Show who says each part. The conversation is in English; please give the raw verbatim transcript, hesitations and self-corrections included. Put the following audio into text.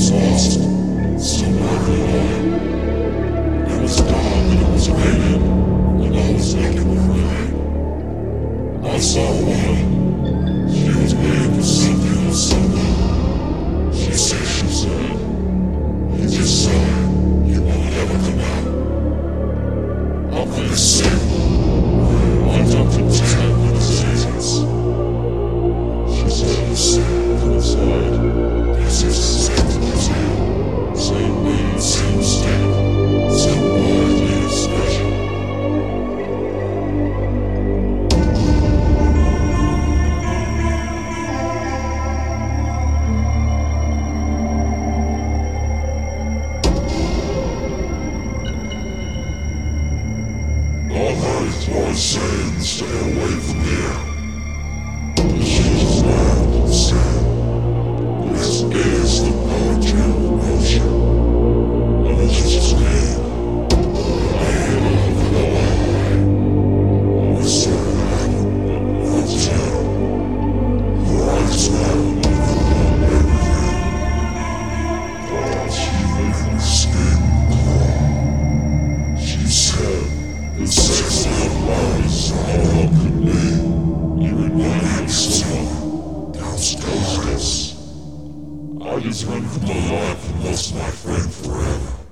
Speaker 1: lost somewhere alone. It was dark and it was raining, and I was looking for her. I saw a woman. She was waiting for something or someone. She said she said, "You just saw it. You won't ever come out." I couldn't say I jumped into ten conversations. She said, "You said, put aside. This is the same as you. Same name, same mistake. Same word, new expression." All her voice saying, "Stay away from here." And she just laughed and said, "This is the poetry of emotion." And it just screamed, "I ain't love no eye." We started having a tell. Her eyes round and on everything. Oh, she made my skin crawl. She said, "The sex of love is all up in me. You remind me of someone downstairs. I just run for my life and lost my friend forever."